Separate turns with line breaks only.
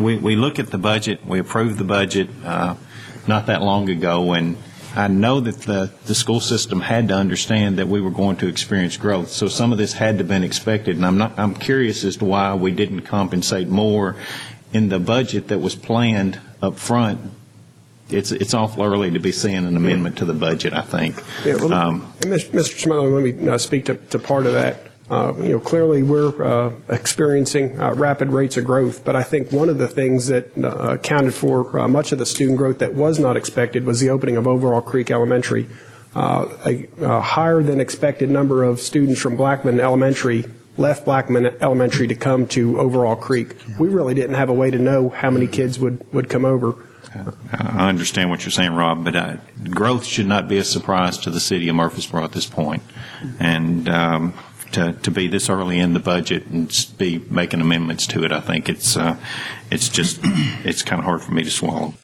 we look at the budget, we approved the budget not that long ago, and I know that the school system had to understand that we were going to experience growth. So some of this had to have been expected, and I'm curious as to why we didn't compensate more in the budget that was planned up front. It's awful early to be seeing an amendment to the budget, I think.
Yeah, well, Mr. Smiley, let me speak to part of that. Clearly we're experiencing rapid rates of growth, but I think one of the things that accounted for much of the student growth that was not expected was the opening of Overall Creek Elementary. A higher than expected number of students from Blackman Elementary left Blackman Elementary to come to Overall Creek. We really didn't have a way to know how many kids would come over.
I understand what you're saying, Rob, but growth should not be a surprise to the city of Murfreesboro at this point. And to be this early in the budget and be making amendments to it, I think it's kind of hard for me to swallow.